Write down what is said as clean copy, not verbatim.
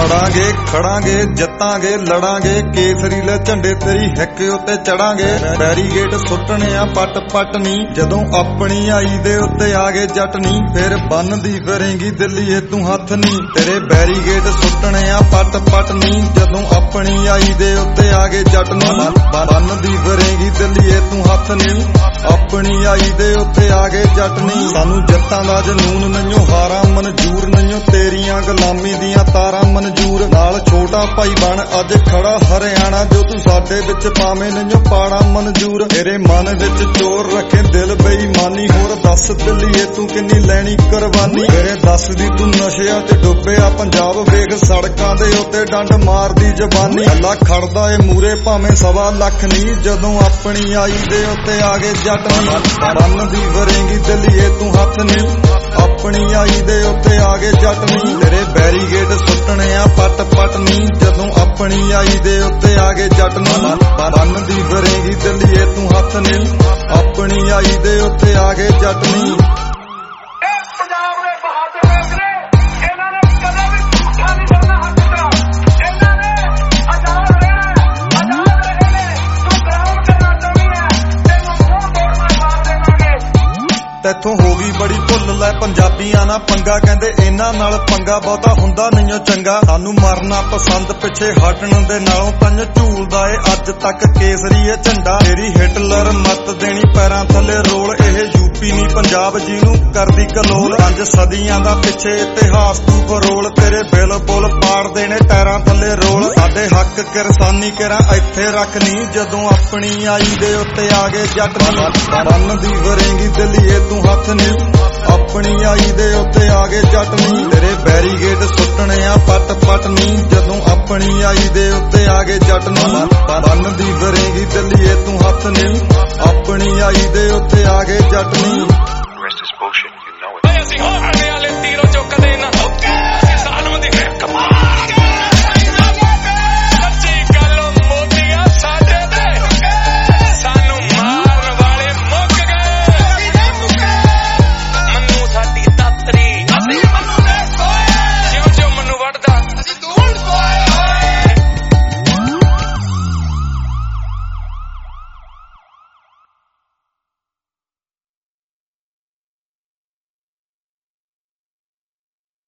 ਲੜਾਂਗੇ ਖੜਾਂਗੇ ਜਿੱਤਾਂਗੇ ਲੜਾਂਗੇ ਕੇਸਰੀ ਲੈ ਝੰਡੇ ਤੇਰੀ ਹਿੱਕ ਉੱਤੇ ਚੜਾਂਗੇ ਬੈਰੀਗੇਟ ਸੁੱਟਣੇ ਆ ਪੱਟ ਪੱਟ ਨੀ ਜਦੋਂ ਆਪਣੀ ਆਈ ਦੇ ਉੱਤੇ ਆ ਗਏ ਜੱਟ ਨੀ ਫਿਰ ਬੰਨਦੀ ਫਿਰੇਂਗੀ ਦਿੱਲੀਏ ਤੂੰ ਹੱਥ ਨੀ ਤੇਰੇ ਬੈਰੀਗੇਟ ਸੁੱਟਣੇ ਆ ਪੱਟ ਪੱਟ ਨੀ ਜਦੋਂ ਆਪਣੀ ਆਈ ਦੇ ਉੱਤੇ ਆ ਗਏ ਜੱਟ ਨੀ ਬੰਨਦੀ ਫਿਰੇਂਗੀ ਦਿੱਲੀਏ ਤੂੰ ਹੱਥ ਨੀ ਆਪਣੀ ਆਈ ਦੇ ਉੱਤੇ ਆ ਗਏ ਜੱਟ ਨੀ ਸਾਨੂੰ ਜਿੱਤਾਂ ਦਾ ਜਨੂਨ ਨਹੀਂਓ ਹਾਰਾਂ ਮਨਜ਼ੂਰ ਨਹੀਂਓ ਤੇਰੀਆਂ ਗੁਲਾਮੀ ਦੀਆਂ ਤਾਰਾਂ ਮਨਜ਼ੂਰ ਨਾਲ ਛੋਟਾ ਭਾਈ ਬਣ ਅੱਜ ਖੜਾ ਹਰਿਆਣਾ ਜੋ ਤੂੰ ਸਾਡੇ ਵਿੱਚ ਪਾਵੇਂ ਨਹੀਂਓ ਪਾੜਾ ਮਨਜ਼ੂਰ ਤੇਰੇ ਮਨ ਵਿੱਚ ਚੋਰ ਰੱਖੇ ਦਿਲ ਬੇਈਮਾਨੀ ਹੋਰ ਦੱਸ ਦਿੱਲੀਏ ਤੂੰ ਕਿੰਨੀ ਲੈਣੀ ਕੁਰਬਾਨੀ ਤੇਰੇ ਦੱਸਦੀ ਤੂੰ ਨਸ਼ਿਆਂ 'ਚ ਡੁੱਬਿਆ ਪੰਜਾਬ ਵੇਖ ਸੜਕਾਂ ਦੇ ਉੱਤੇ ਡੰਡ ਮਾਰਦੀ ਜ਼ਬਾਨੀ ਅੱਲਾ ਖੜਦਾ ਏ ਮੂਰੇ ਭਾਵੇਂ 1.25 ਲੱਖ ਨੀ ਜਦੋਂ ਆਪਣੀ ਆਈ ਦੇ ਉੱਤੇ ਆ ਗਏ ਜੱਟ ਨੀ ਬੰਨਦੀ ਫਿਰੇਂਗੀ ਦਿੱਲੀਏ ਤੂੰ ਹੱਥ ਨੀ ਆਪਣੀ ਆਈ ਦੇ ਉੱਤੇ ਆ ਗਏ ਜੱਟ ਨੀ ਤੇਰੇ ਬੈਰੀਗੇਟ ਸੁੱਟਣੇ ਆ ਪੱਟ ਪੱਟ ਨੀ ਜਦੋਂ ਆਪਣੀ ਆਈ ਦੇ ਉੱਤੇ ਆ ਗਏ ਜੱਟ ਨੀ ਬੰਨਦੀ ਫਿਰੇਂਗੀ ਦਿੱਲੀਏ ਤੂੰ ਹੱਥ ਨੀ ਆਪਣੀ ਆਈ ਦੇ ਉੱਤੇ ਆ ਗਏ ਜੱਟ ਨੀ ਤੈਥੋਂ ਹੋ ਗਈ ਬੜੀ ਭੁੱਲ ਲੈ ਪੰਜਾਬੀਆਂ ਨਾਲ ਪੰਗਾ ਕਹਿੰਦੇ ਇਹਨਾਂ ਨਾਲ ਪੰਗਾ ਬਹੁਤਾ ਹੁੰਦਾ ਨਹੀਂਓ ਚੰਗਾ ਸਾਨੂੰ ਮਰਨਾ ਪਸੰਦ ਪਿੱਛੇ ਹਟਣ ਦੇ ਨਾਲੋਂ ਤੰਨ ਝੂਲਦਾ ਏ ਅੱਜ ਤੱਕ ਕੇਸਰੀ ਏ ਝੰਡਾ ਤੇਰੀ ਹਿਟਲਰ ਮੱਤ ਦੇਣੀ ਪੈਰਾਂ ਥੱਲੇ ਰੋਲ ਇਹ ਯੂਪੀ ਨਹੀਂ ਪੰਜਾਬ ਜਿਹਨੂੰ ਕਰਦੀ ਕਲੋਲ 5 ਸਦੀਆਂ ਦਾ ਪਿੱਛੇ ਇਤਿਹਾਸ ਤੂੰ ਫਰੋਲ ਤੇਰੇ ਬਿਲ ਬੁੱਲ ਪਾੜ ਦੇਣੇ ਟੈਰਾਂ ਥੱਲੇ ਰੋਲ ਸਾਡੇ ਹੱਕ ਕਿਰਸਾਨੀ ਕਰਾਂ ਇੱਥੇ ਰੱਖਣੀ ਜਦੋਂ ਆਪਣੀ ਆਈ ਦੇ ਉੱਤੇ ਆ ਗਏ ਜੱਟ ਨੀ ਬੰਨਦੀ ਫਿਰੇਂਗੀ ਦਿੱਲੀਏ ਤੂੰ ਹੱਥ ਨੀ ਆਪਣੀ ਆਈ ਦੇ ਉੱਤੇ ਆ ਗਏ ਜੱਟ ਨੀ ਤੇਰੇ ਬੈਰੀਗੇਟ ਸੁੱਟਣੇ ਆ ਪੱਟ ਪੱਟ ਨੀ ਜਦੋਂ ਆਪਣੀ ਆਈ ਦੇ ਉੱਤੇ ਆ ਗਏ ਜੱਟ ਨੀ ਬੰਨਦੀ ਫਿਰੇਂਗੀ ਦਿੱਲੀਏ ਤੂੰ ਹੱਥ ਨੀ ਆਪਣੀ ਆਈ ਦੇ ਉੱਤੇ ਆ ਗਏ ਜੱਟ ਨੀ